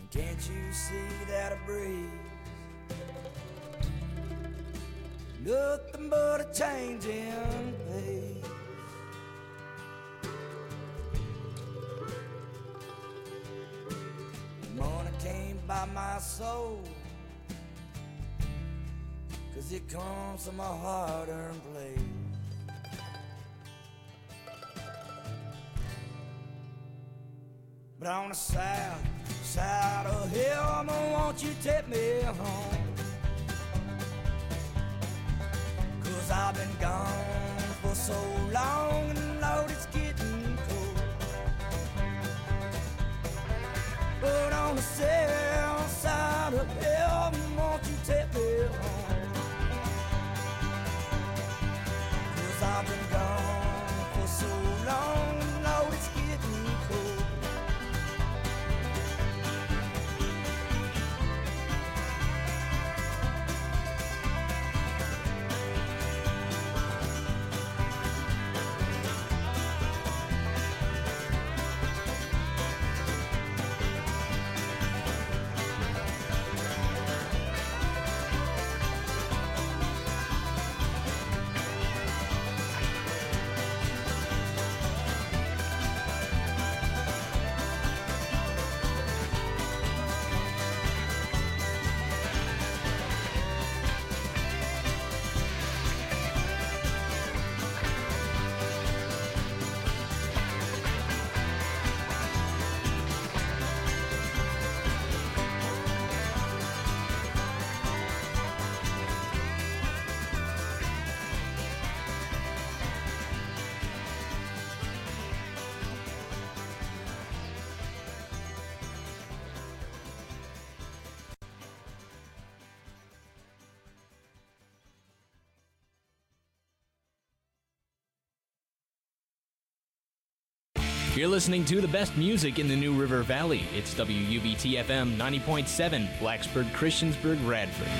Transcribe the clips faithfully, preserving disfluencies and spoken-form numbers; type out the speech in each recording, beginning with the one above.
Can't you see that I breathe? Nothing but a changing pace. Money can't buy my soul, 'cause it comes from a hard-earned place. But on the south side of heaven, won't you take me home? 'Cause I've been gone for so long, and Lord, it's getting cold. But on the south side of heaven, won't you take me home? 'Cause I've been gone for so long, and Lord, it's getting cold. You're listening to the best music in the New River Valley. It's W U B T F M ninety point seven, Blacksburg, Christiansburg, Radford.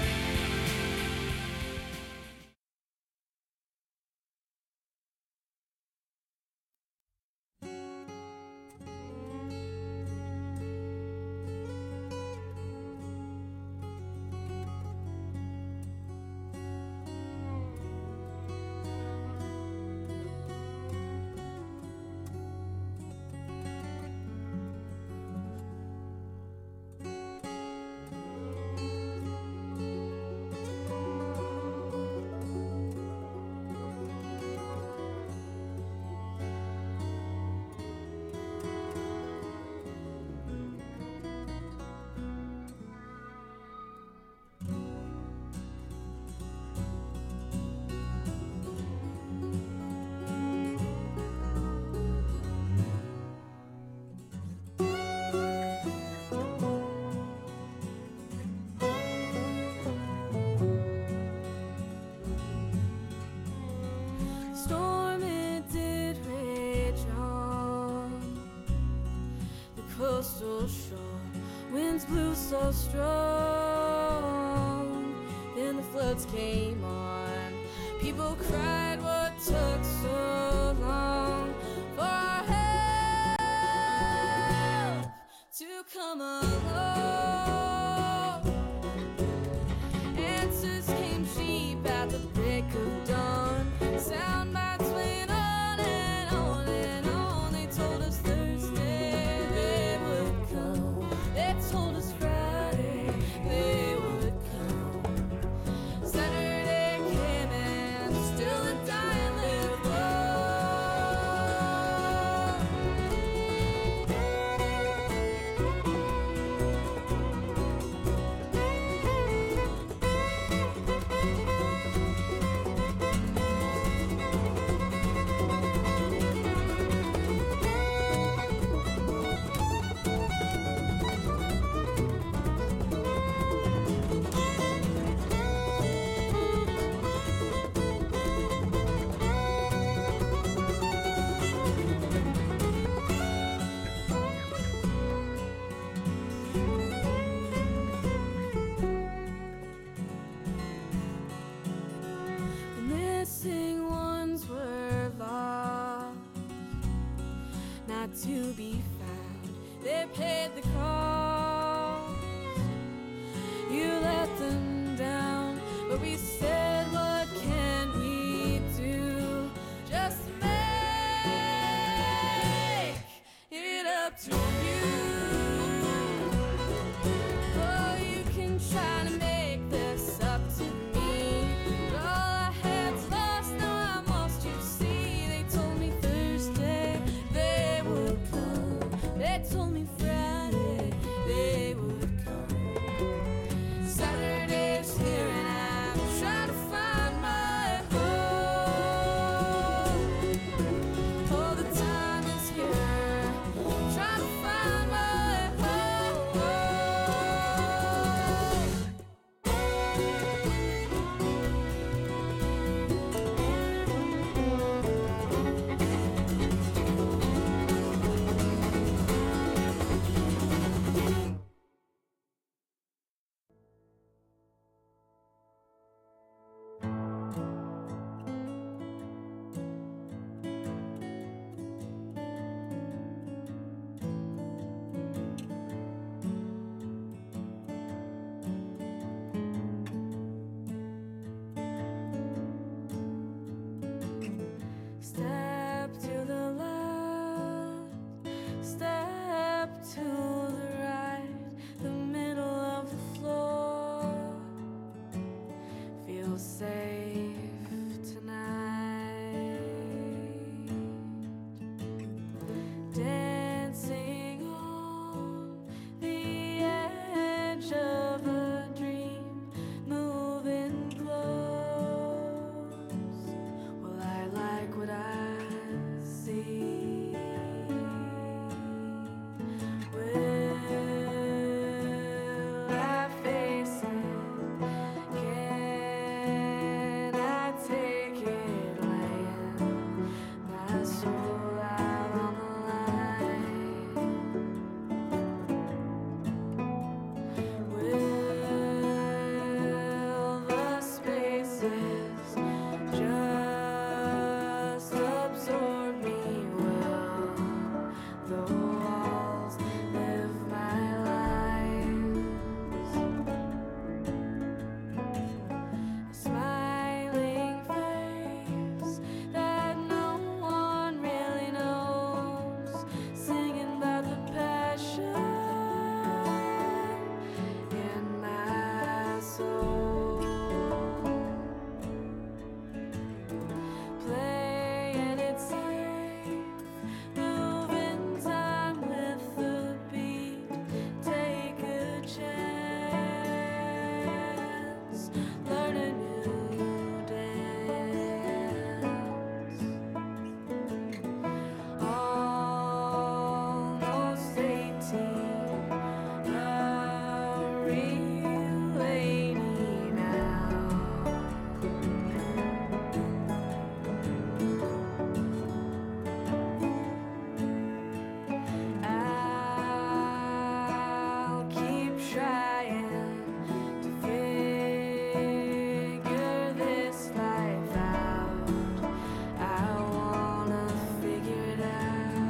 coastal shore. Winds blew so strong, then the floods came on. People cried, what took so long for our help to come along? Answers came cheap at the break of dawn. Sound bites went on and on and on. They told us Thursday they would come. They told us Friday they would come. Saturday came and still a dying lived to be found. They paid the cost. But we said, what can we do? Just make it up to you. Oh, you can try to make this up to me, but all I had's lost, now I'm lost, you see. They told me Thursday they would come. They told me Friday they would come. Saturday's here and I'm trying to find my home. Oh, the time is here, trying to find my home. Step to the left, step to the right, the middle of the floor feels safe tonight. Dancing on the edge of a dream, moving close. Well, I like what I see. Will I face it? Can I take it? Laying my soul out on the line. Will the spaces just absorb me? Will the walls live my lives? A smiling face that no one really knows, singing about the passion in my soul. Playing it safe, moving time with the beat. Take a chance, learn a new dance. Almost eighteen, a real lady now. I'll keep trying to figure this life out. I wanna figure it out.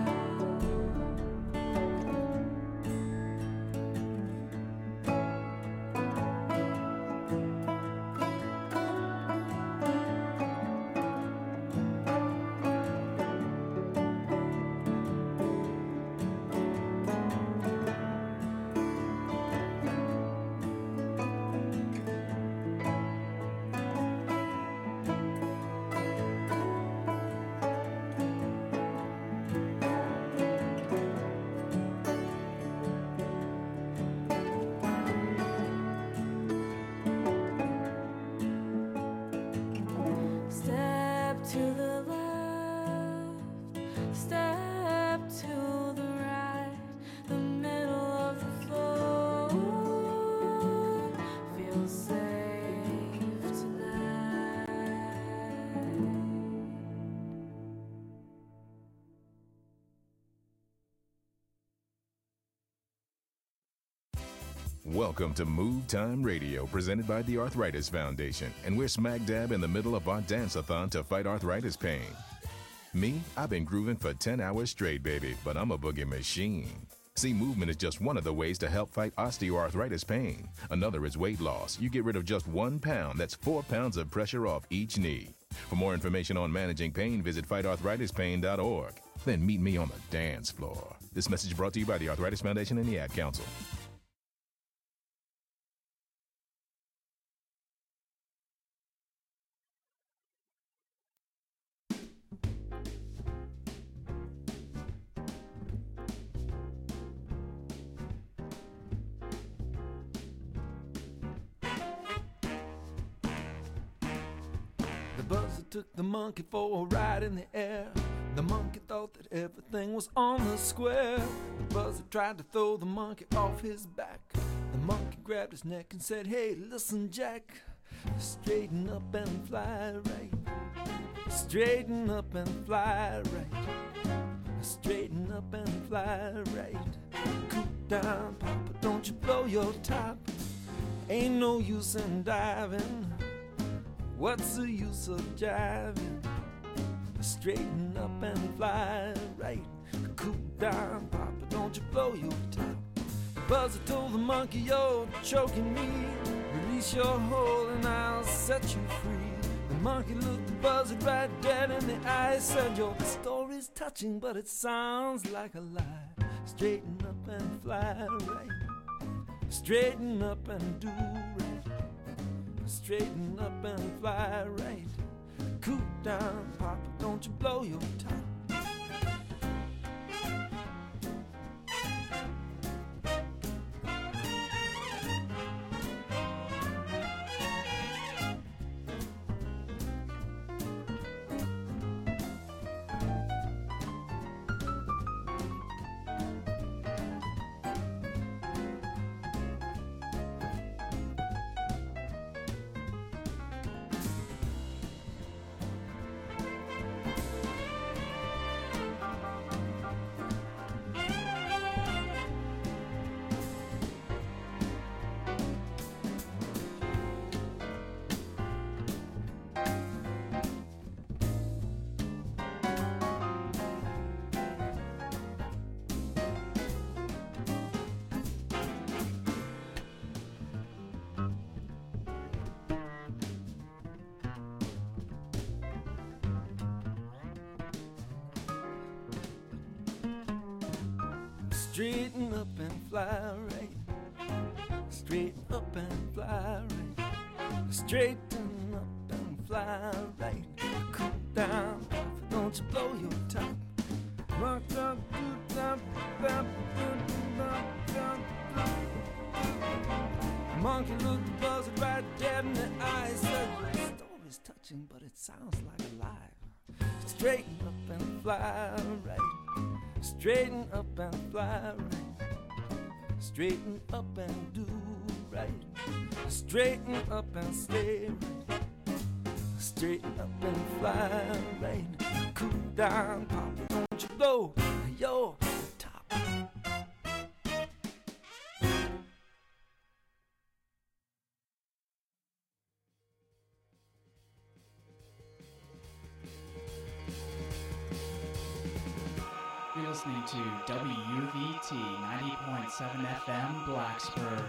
Step to the left, step to the right, the middle of the floor feels safe tonight. Welcome to Move Time Radio, presented by the Arthritis Foundation, and we're smack dab in the middle of our dance-a-thon to fight arthritis pain. Me, I've been grooving for ten hours straight, baby, but I'm a boogie machine. See, movement is just one of the ways to help fight osteoarthritis pain. Another is weight loss. You get rid of just one pound. That's four pounds of pressure off each knee. For more information on managing pain, visit fight arthritis pain dot org. Then meet me on the dance floor. This message brought to you by the Arthritis Foundation and the Ad Council. Buzzer took the monkey for a ride in the air. The monkey thought that everything was on the square. The buzzer tried to throw the monkey off his back. The monkey grabbed his neck and said, "Hey, listen, Jack, straighten up and fly right. Straighten up and fly right. Straighten up and fly right. Cool down, Papa, don't you blow your top. Ain't no use in diving. What's the use of jiving? Straighten up and fly right. Cool down, Papa, don't you blow your top. The buzzer told the monkey, "You're choking me. Release your hold and I'll set you free." The monkey looked the buzzard right dead in the eye, said, "Your story's touching, but it sounds like a lie. Straighten up and fly right. Straighten up and do right. Straighten up and fly right. Cool down, Papa, don't you blow your top." Straighten up and fly right. Straighten up and fly right. Straighten up and fly right. Cool down, Papa, don't you blow your top. Rock, rock, do, da, da, do, da, da, da. Monkey looked the buzzard right dead in the eye, said, "Your story's touching, but it sounds like a lie. Straighten up and fly right. Straighten up and fly right. Straighten up and do right. Straighten up and stay right. Straighten up and fly right. Cool down, Papa, don't you blow your top." You're listening to W U V T ninety point seven F M Blacksburg.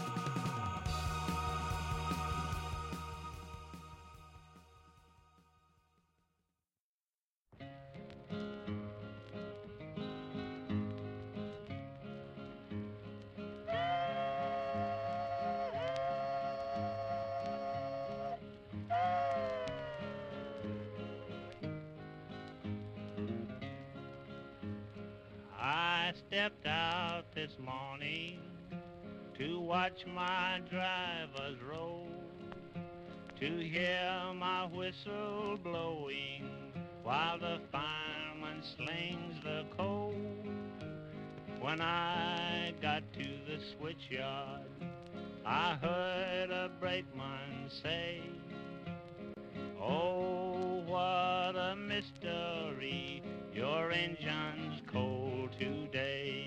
I stepped out this morning to watch my drivers roll, to hear my whistle blowing while the fireman slings the coal. When I got to the switchyard, I heard a brakeman say, "Oh, what a mystery, your engine's cold today."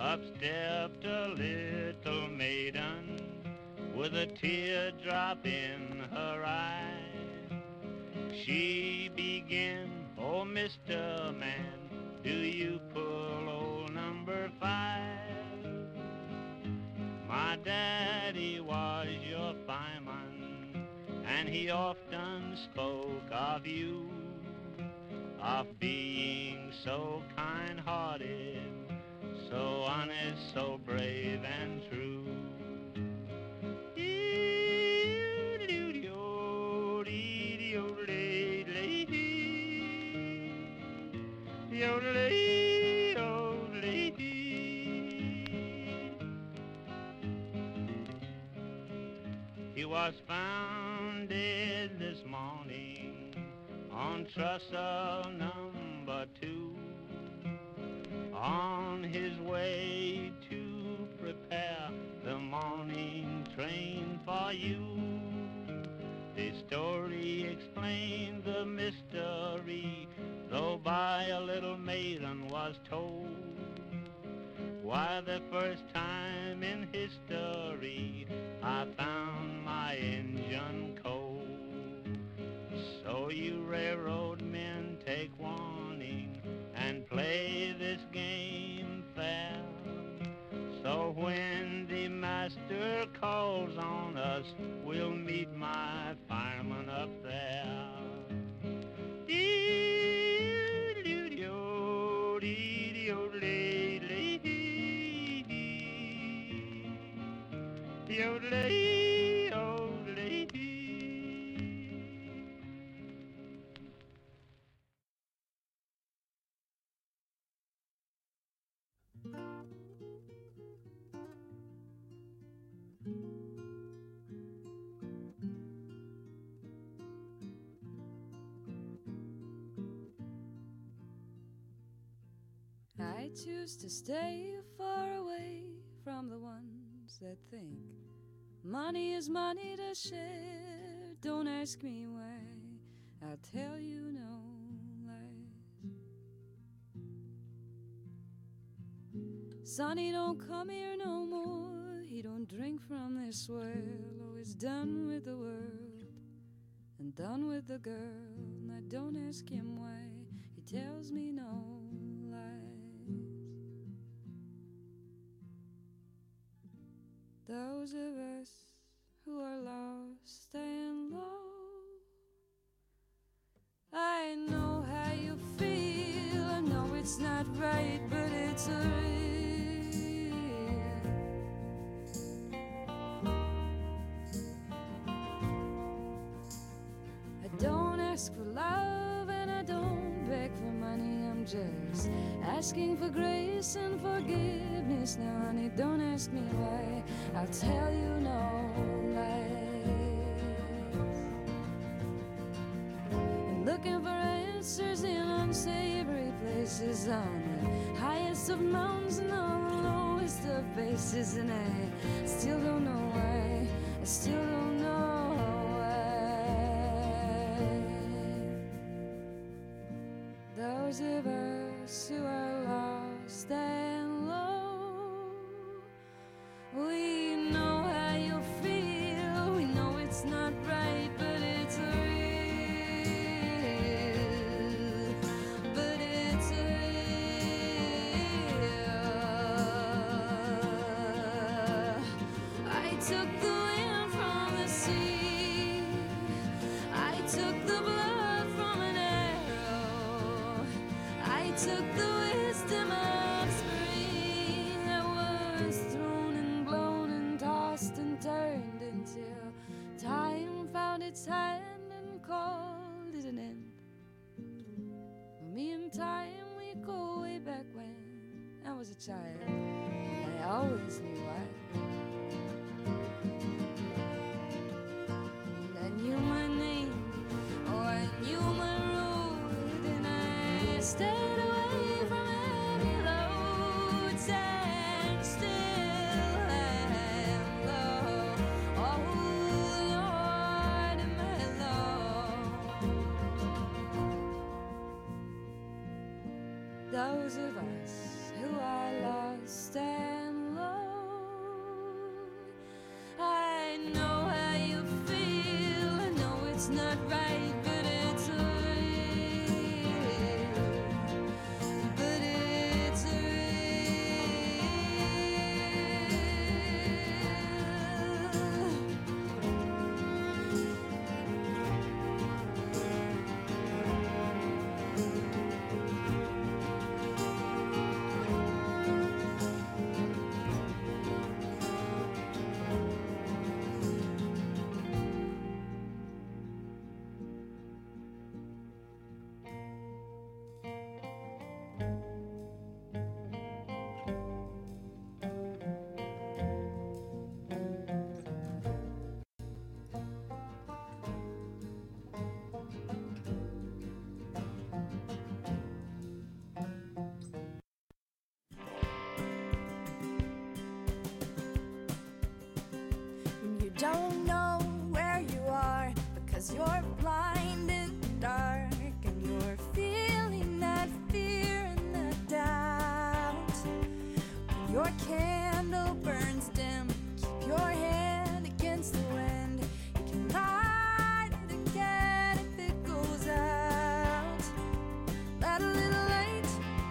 up stepped a little maiden with a teardrop in her eye. She began, "Oh, Mister Man, do you pull old number five? My daddy was your fireman, and he often spoke of you, of being so kind-hearted, so honest, so brave and true." He was found dead this morning on trestle number two, on his way to prepare the morning train for you. The story explained the mystery, though by a little maiden was told. Why, the first time in history I found my engine cold. So you railroad men, take warning and play this game fair. So when the master calls on us, we'll meet my fireman up there. I choose to stay far away from the ones that think money is money to share. Don't ask me why, I'll tell you no lies. Sonny don't come here no more, he don't drink from this well. Oh, he's done with the world and done with the girl. Now don't ask him why, he tells me no. Those of us who are lost and low, I know how you feel. I know it's not right, but it's real. I don't ask for love and I don't beg for money. I'm just asking for grace and forgiveness. Now, honey, don't ask me why, I'll tell you no lies. And looking for answers in unsavory places, on the highest of mountains and on the lowest of bases. And I still don't know why, I still don't know why. Those of us who are lost and low, we know how you feel. We know it's not right, but it's real. But it's real. I took the wind from the sea, I took the blood from an arrow, I took the wisdom of spring that was thrown and blown and tossed and turned until time found its hand and called it an end. Me and time, we go way back when I was a child, and I always knew why. And I knew my name, oh, I knew my road, and I stayed away from heavy loads and still and low. Oh, Lord, am I low? Those of us who I lost and loved. I know how you feel, I know it's not right, but it's real, but it's You don't know where you are because you're blind in the dark, and you're feeling that fear and that doubt. When your candle burns dim, keep your hand against the wind. You can light it again if it goes out. Let a little light,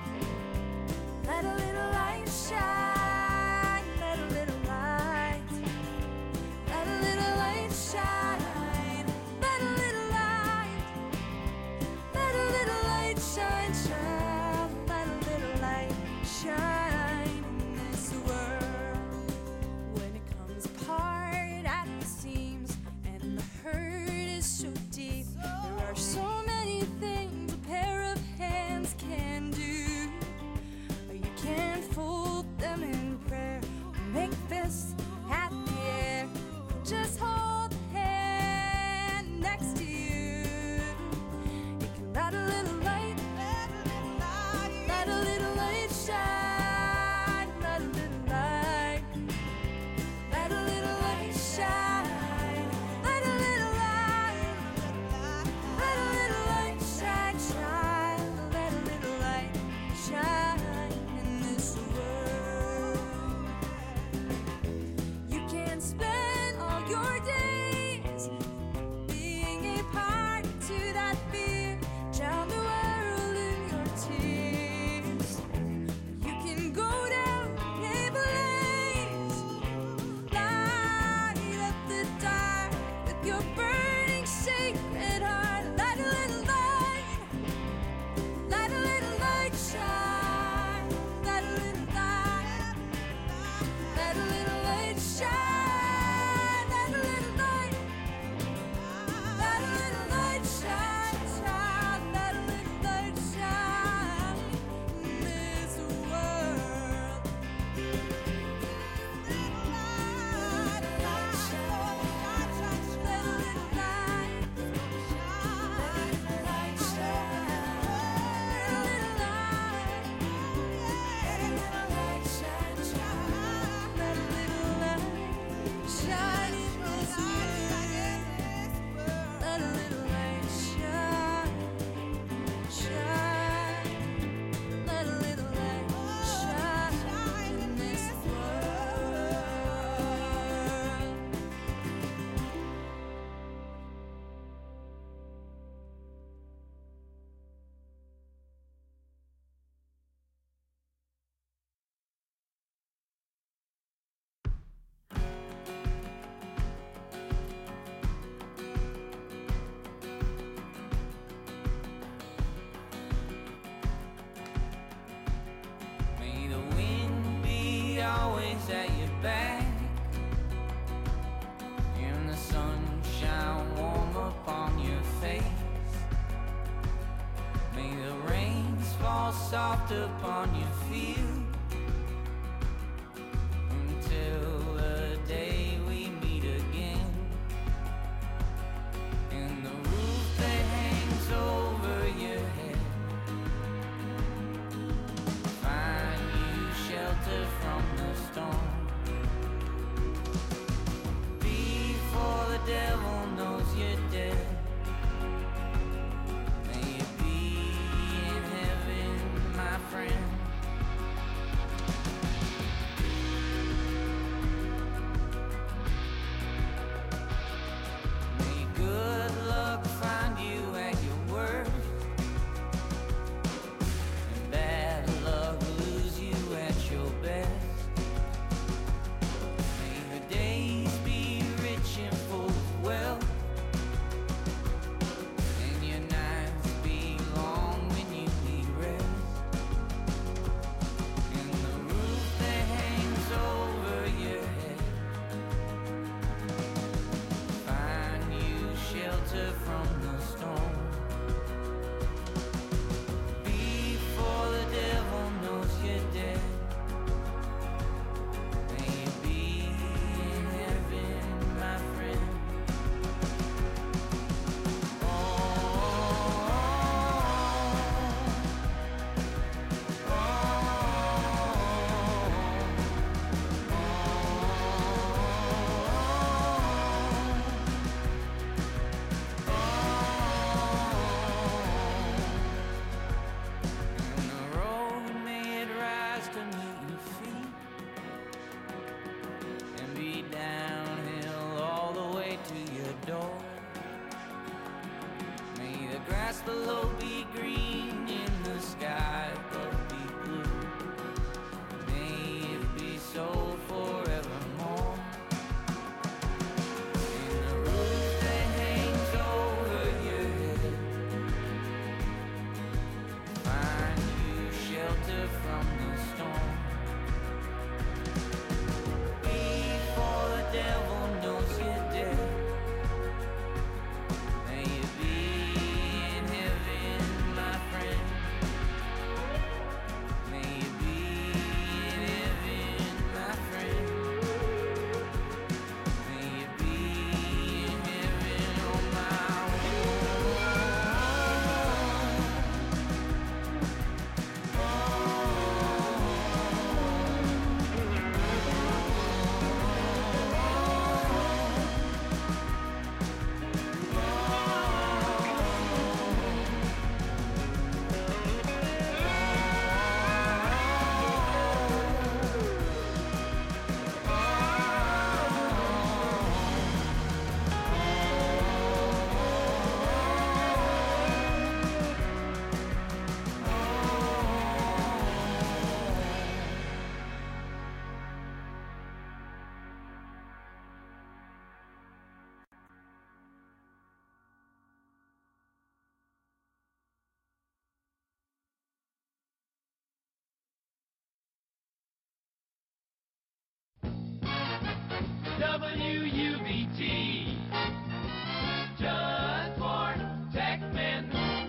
let a little light shine, let a little light. Let a little light shine, let a little light, let a little light shine, shine, let a little light shine in this world. When it comes apart at the seams and the hurt is so deep, there are so many things a pair of hands can do. You can fold them in prayer, make fists at the air. Just hold the hand next to you. You can let a little light, let a little light, let a little light shine, let a little light, let a little light shine, let a little light, let a little light shine, shine, let a little light shine in this world. You can spend all your days being a party to that fear, drown the world in your tears. You can go down a blaze, light up the dark with your burning sacred heart. Let a little light, let a little light shine, let a little light, let a little light shine, let a little light, let a little light shine, shine, let a little light shine in this world. Let a little light shine, let a little light shine, let a little light, let a little light shine, shine, let a little light shine in this world. Let a little light shine, shine, let a little light shine in this world. May the wind be always at your back, and the sunshine warm upon your face. May the rains fall soft upon your field, until the day we meet again. And the roof that hangs over your head, find you shelter from the storm, before the devil knows you're dead. May you be in heaven, my friend. U V T. Just for tech men.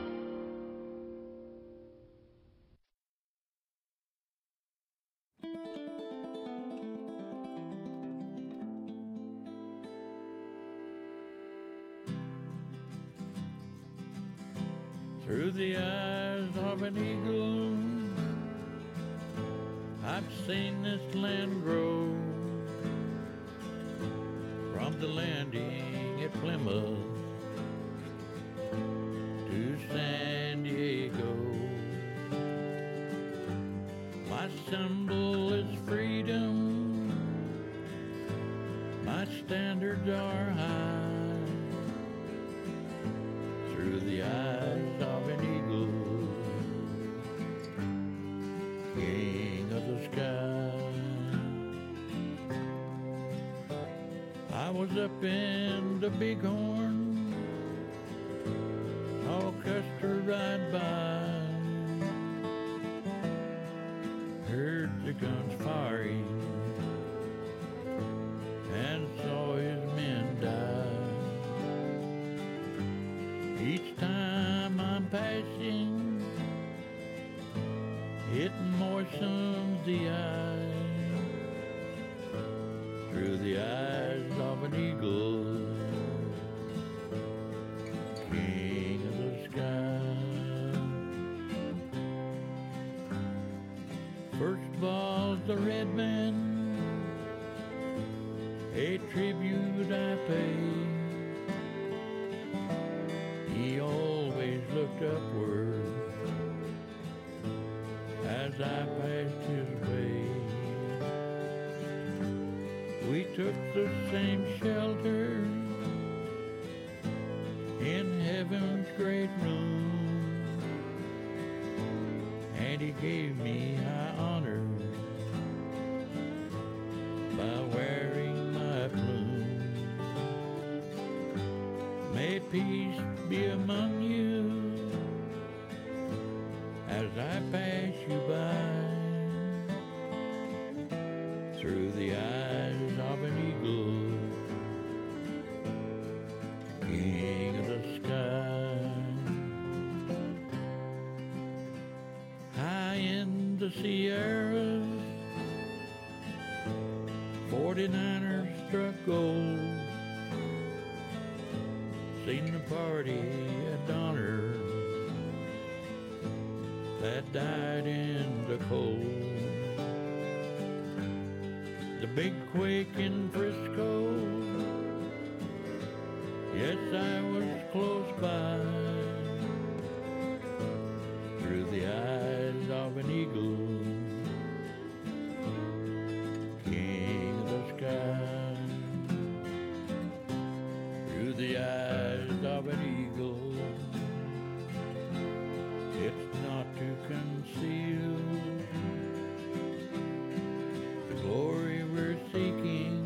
Through the eyes of an eagle, I've seen this land grow. From the landing at Plymouth to San Diego, my symbol is freedom, my standards are high. Through the eyes of an eagle, king of the sky. I was up in the Bighorn, saw Custer ride by, heard the guns firing, and saw his men die. Each time I'm passing, it moistens the eye. Through the eyes of an eagle, king of the sky. First was the red man, a tribute I pay. He always looked upward as I passed his way. We took the same shelter in heaven's great room, and he gave me high honor by wearing my plume. May peace be among you as I pass you by. Through the eyes of an eagle, king of the sky. High in the Sierras, forty-niners struck gold. Seen the party at Donner that died in the cold. The big quake in Frisco, yes, I was close by. Through the eyes of an eagle, king of the sky. Through the eyes of an eagle, it's not to conceal the glory we're seeking,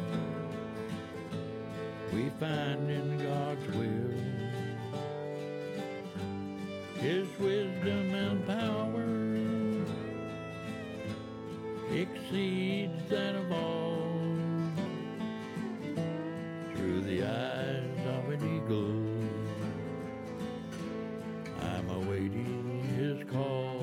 we find in God's will. His wisdom and power exceeds that of all. Through the eyes of an eagle, I'm awaiting his call.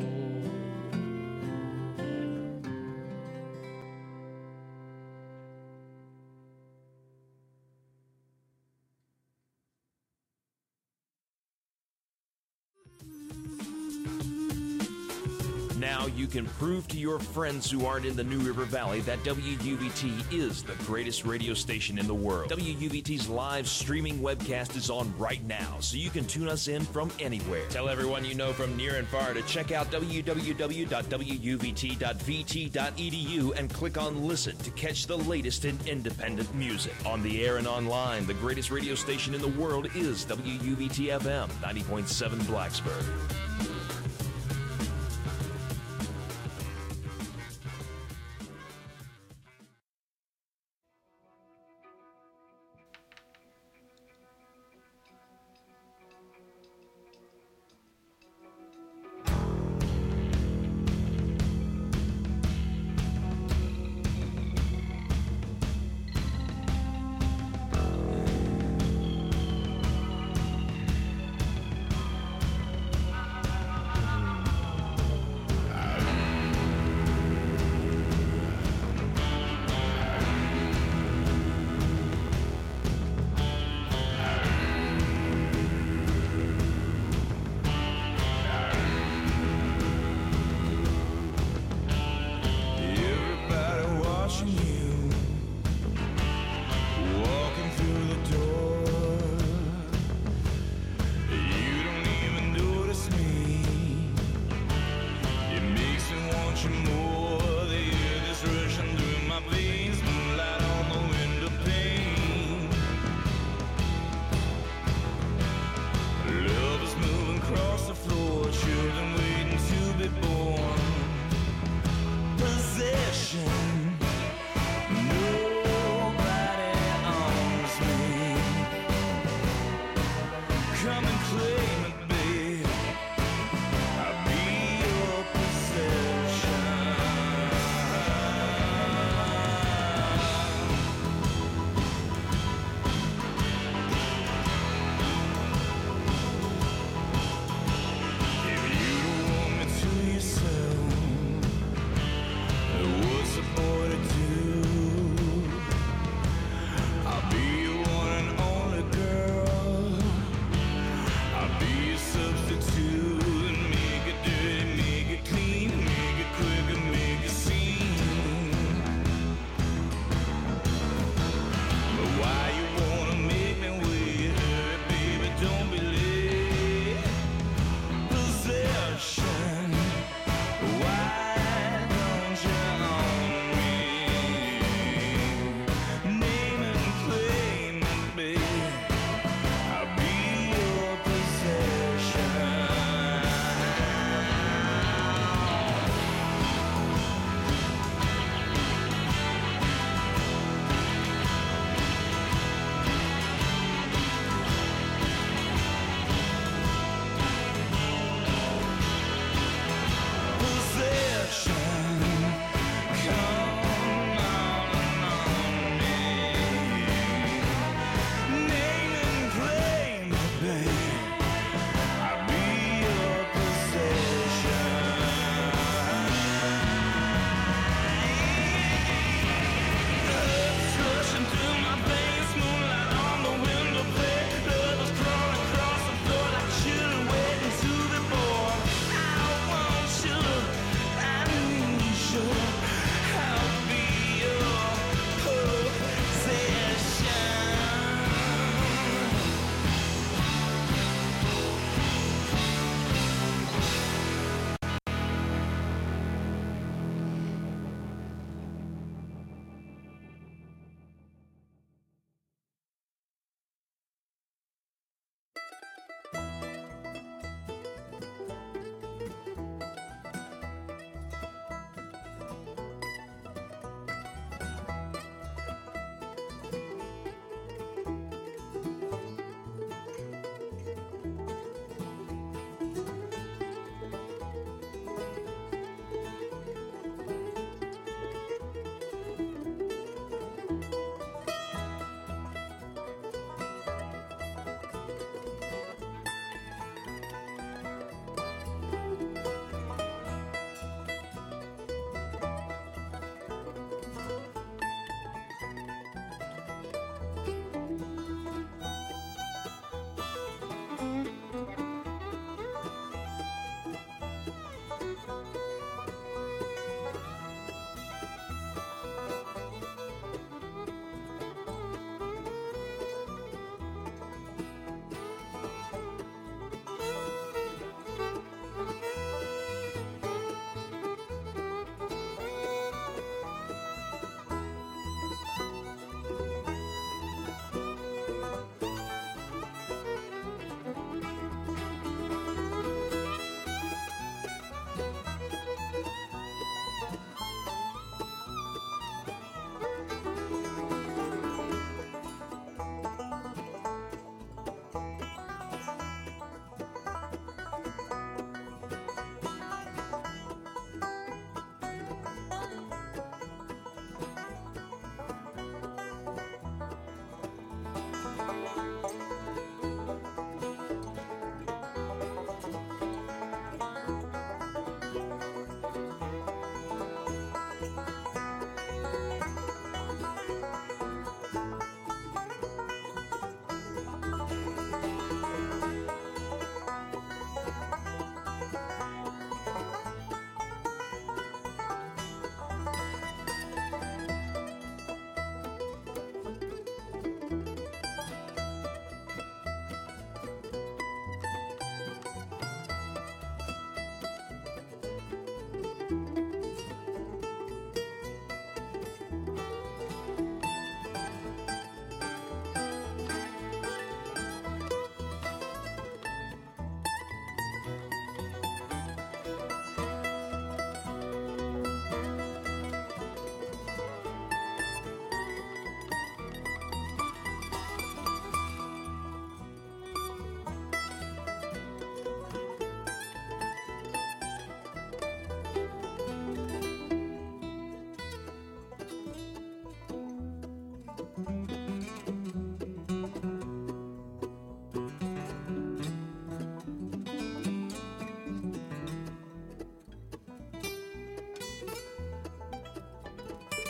Now you can prove to your friends who aren't in the New River Valley that W U V T is the greatest radio station in the world. W U V T's live streaming webcast is on right now, so you can tune us in from anywhere. Tell everyone you know from near and far to check out w w w dot w u v t dot v t dot e d u and click on Listen to catch the latest in independent music. On the air and online, the greatest radio station in the world is W U V T F M ninety point seven Blacksburg. possession. Nobody owns me. Come and claim it, babe. I'll be your possession. If you don't want me to yourself, what's the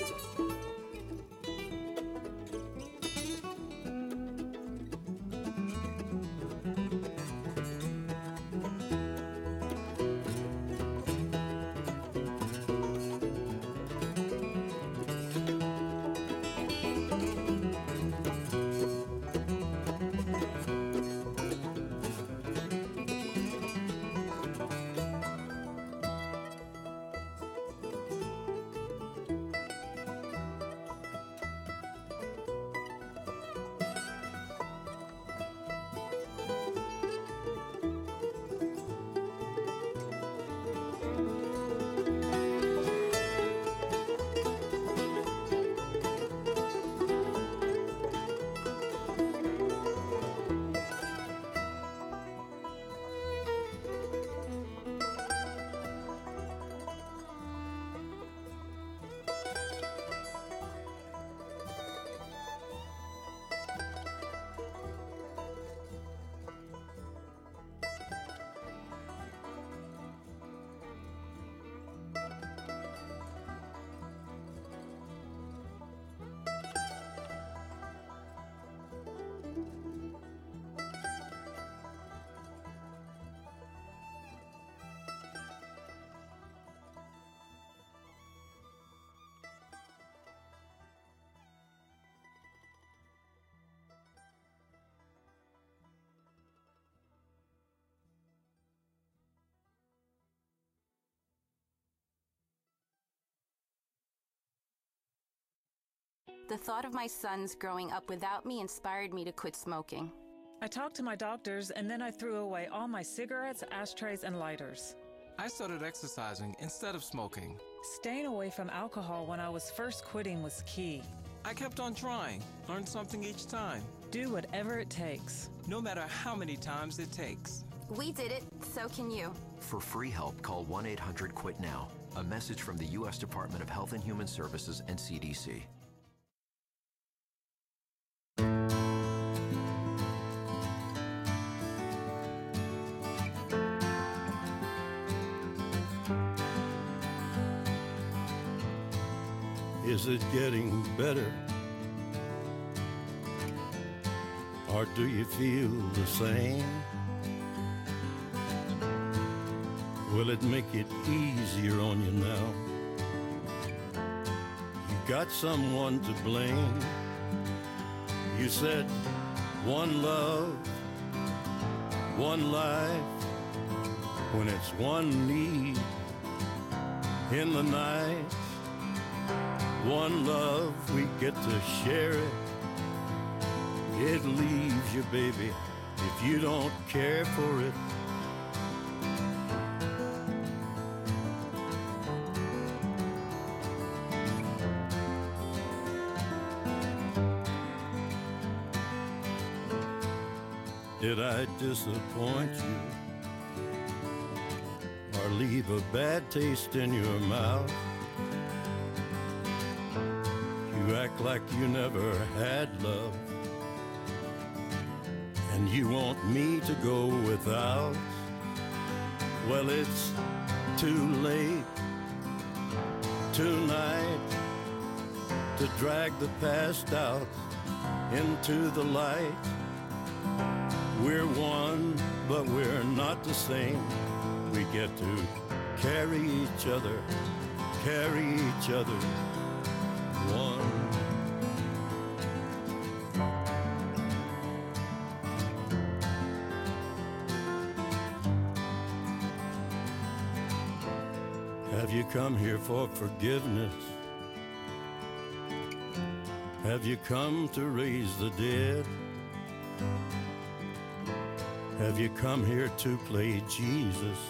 The thought of my sons growing up without me inspired me to quit smoking. I talked to my doctors, and then I threw away all my cigarettes, ashtrays, and lighters. I started exercising instead of smoking. Staying away from alcohol when I was first quitting was key. I kept on trying, learned something each time. Do whatever it takes. No matter how many times it takes. We did it, so can you. For free help, call one eight hundred quit now. A message from the U S Department of Health and Human Services and C D C. Is it getting better? Or do you feel the same? Will it make it easier on you now? You got someone to blame. You said one love, one life, when it's one need in the night. One love, we get to share it. It leaves you, baby, if you don't care for it. Did I disappoint you or leave a bad taste in your mouth? You act like you never had love, and you want me to go without. Well, it's too late tonight to drag the past out into the light. We're one, but we're not the same. We get to carry each other, carry each other. One. Have you come here for forgiveness? Have you come to raise the dead? Have you come here to play Jesus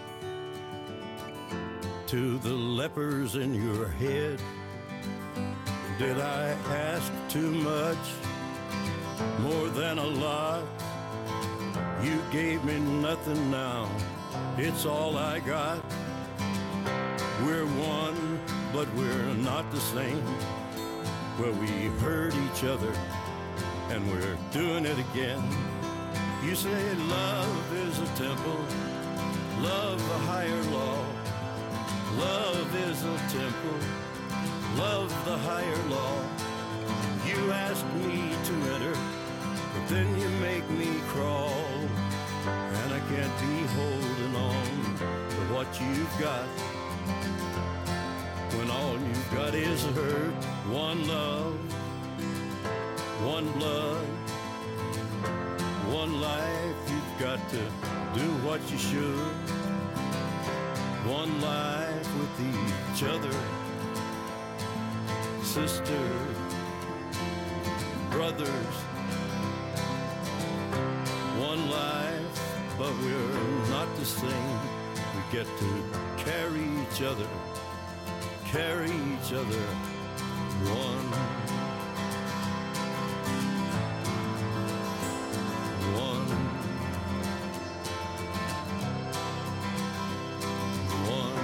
to the lepers in your head? Did I ask too much, more than a lot? You gave me nothing now, it's all I got. We're one, but we're not the same. Well, we hurt each other, and we're doing it again. You say love is a temple, love the higher law. Love is a temple, love the higher law. You asked me to enter, but then you make me crawl. And I can't be holding on to what you've got, when all you've got is hurt. One love, one blood, one life. You've got to do what you should. One life with each other, sisters, brothers. One life, but we're not the same. We get to carry each other, carry each other. One, one, one,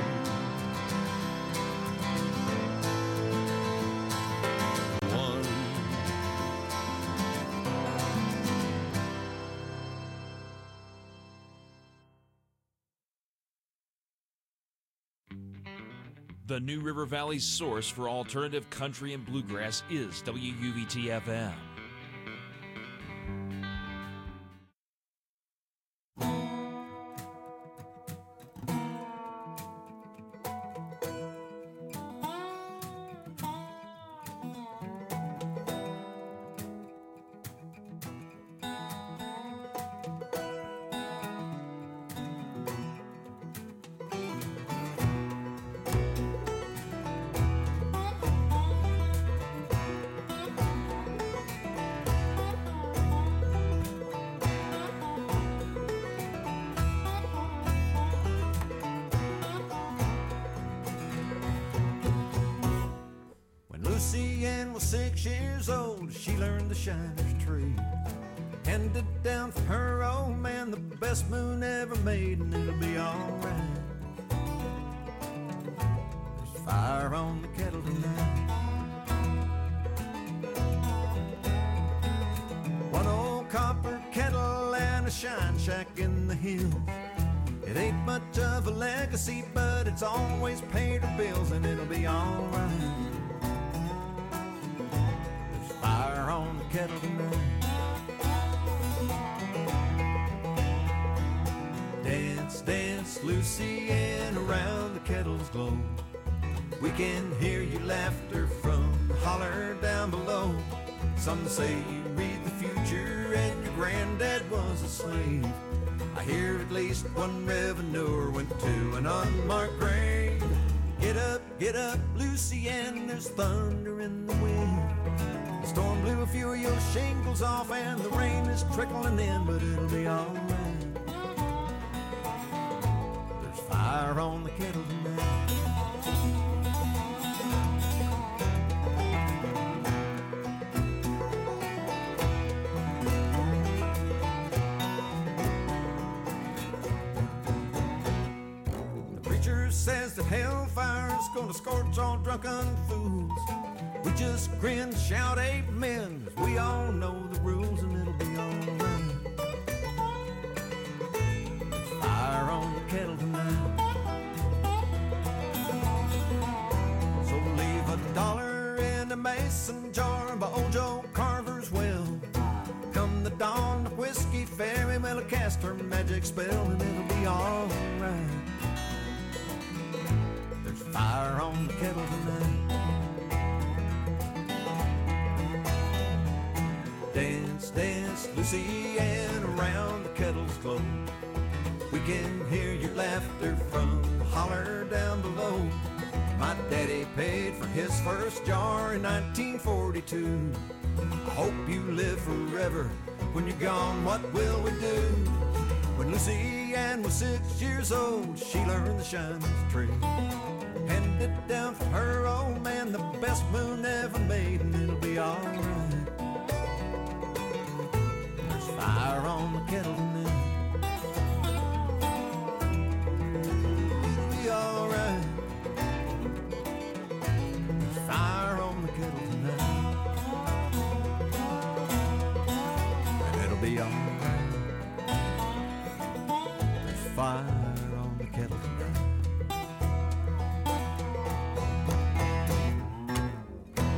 one. The New River Valley's source for alternative country and bluegrass is W U V T F M. Lucy Ann was six years old, she learned the shiner's trade. Handed down from her old man the best moon ever made, and it'll be alright. There's fire on the kettle tonight. One old copper kettle and a shine shack in the hills. It ain't much of a legacy, but it's always paid her bills, and it'll be alright. Fire on the kettle tonight. Dance, dance, Lucy Ann, around the kettle's glow. We can hear your laughter from the holler down below. Some say you read the future and your granddad was a slave. I hear at least one revenuer went to an unmarked grave. Get up, get up, Lucy Ann, there's thunder in the wind. The storm blew a few of your shingles off and the rain is trickling in, but it'll be alright. There's fire on the kettle tonight. The preacher says that hellfire's gonna scorch all drunken fools. We just grin, shout amen, 'cause we all know the rules, and it'll be alright. There's fire on the kettle tonight. So leave a dollar in a mason jar by old Joe Carver's well. Come the dawn, the whiskey fairy will cast her magic spell, and it'll be alright. There's fire on the kettle tonight. Dance, dance, Lucy Ann, around the kettle's glow. We can hear your laughter from the holler down below. My daddy paid for his first jar in nineteen forty-two. I hope you live forever. When you're gone, what will we do? When Lucy Ann was six years old, she learned the shiner's trade. Handed down from her old man the best moon ever made, and it'll be alright. Fire on the kettle tonight. Be alright. There's fire on the kettle tonight. And it'll be alright. There's fire on the kettle tonight.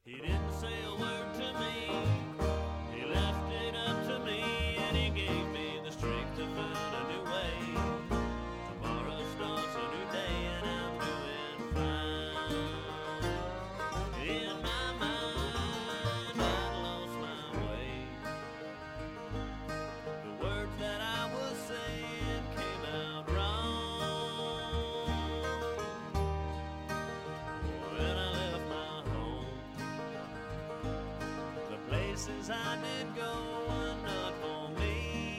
He didn't say a word to me. He left it up to me, and he gave me the strength to find a new way. Tomorrow starts a new day, and I'm doing fine. In my mind, I lost my way. The words that I was saying came out wrong. When I left my home, the places I did go were not for me.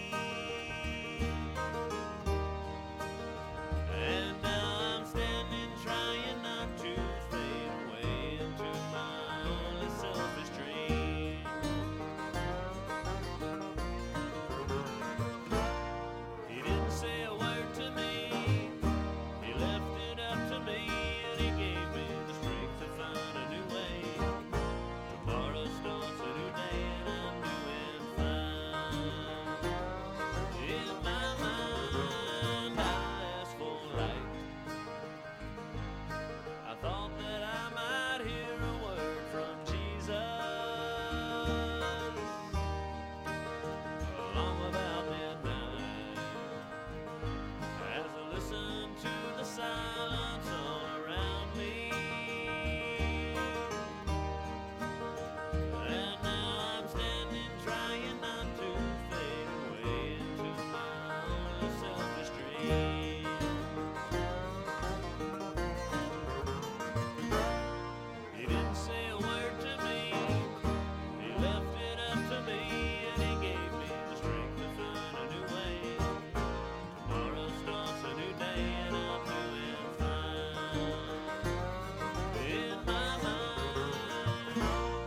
And now I'm standing trying not to fade away into my only selfish dream. He didn't say a word to me. He left it up to me, and he gave me the strength to find a new way. Tomorrow starts a new day, and I'm doing fine. In my mind, I asked for light. I thought that I might hear a word from Jesus along about midnight. As I listened to the silence all around me, and now I'm standing trying not to fade away into my only selfish dream. He didn't say a word to me. He left it up to me, and he gave me the strength to find a new way. Tomorrow starts a new day, and I'm doing fine. In my mind.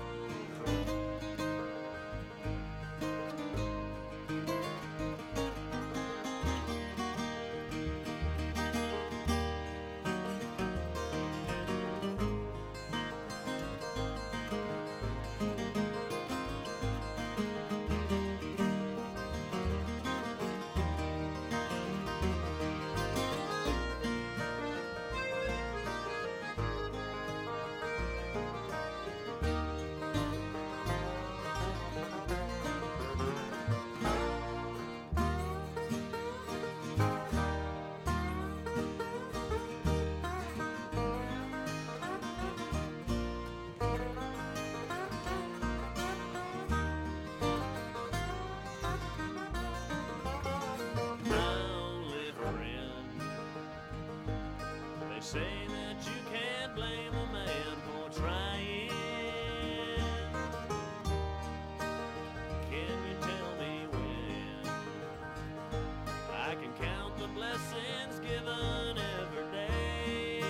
My only friend. They say that you can't blame a man for trying. Can you tell me when I can count the blessings given every day?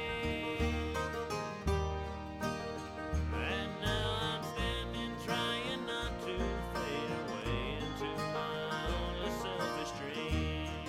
And now I'm standing trying not to fade away into my only selfish dream.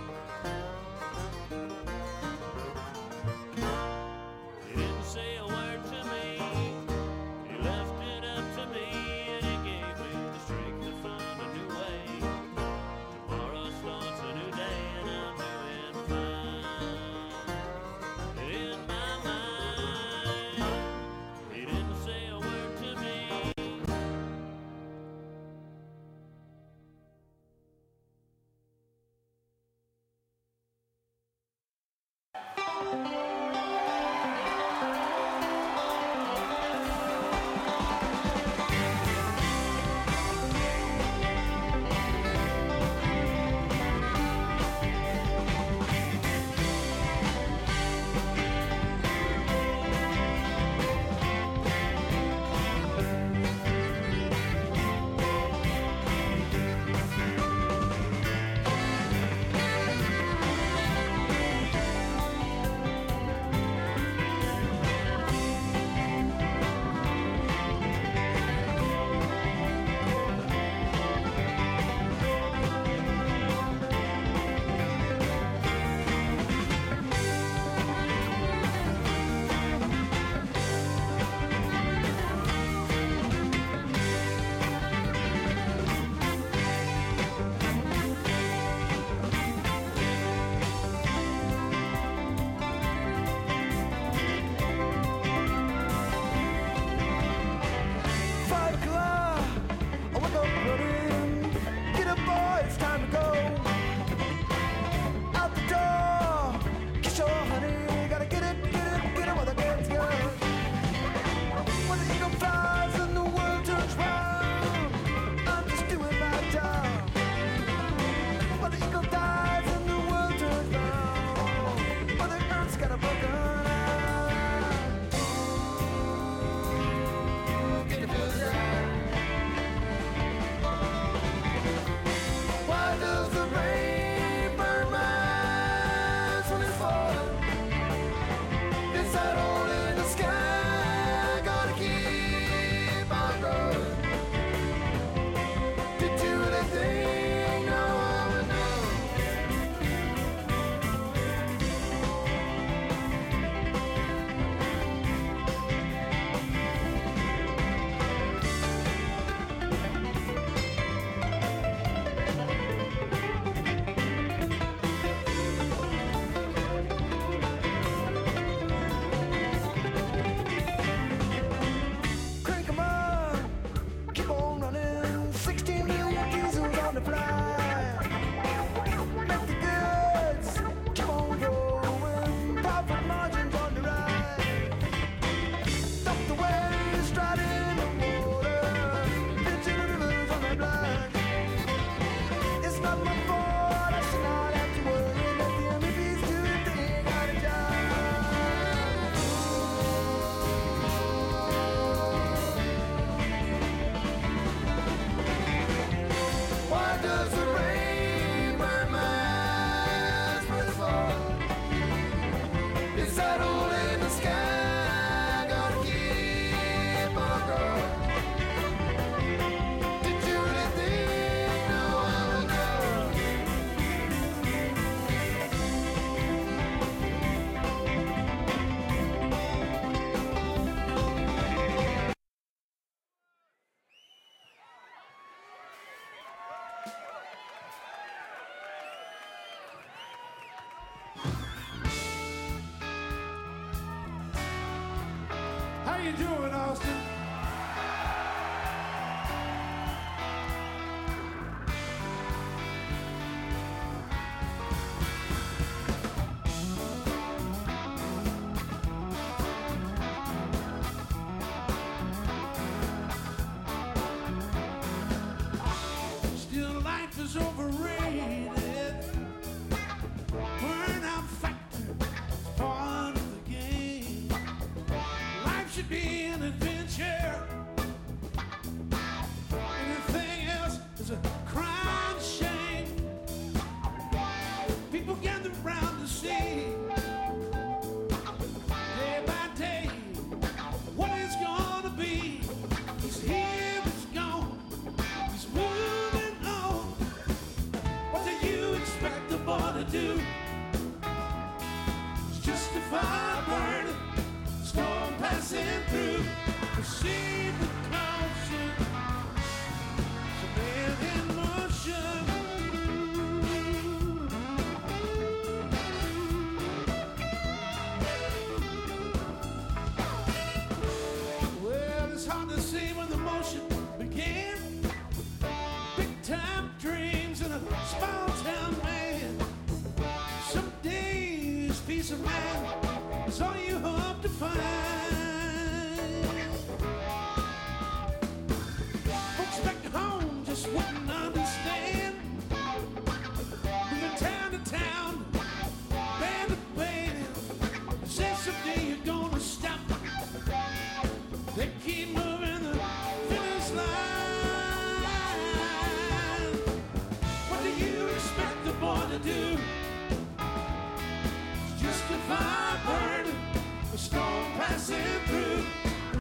He didn't say a word to me. He left it up to me, and he gave me the strength to find a new way. Tomorrow starts a new day, and I'm doing fine. In my mind, he didn't say a word to me. How you doing, Austin? Still, life is overrated. Burnout factor is part of the game. Life should be an adventure. Anything else is a crime, shame. People gather round to see, day by day, what it's gonna be. He's here, he's gone, he's moving on. What do you expect the boy to do? It's just a fire burning, storm passing through. Proceed with caution, it's a man in motion. Well, it's hard to see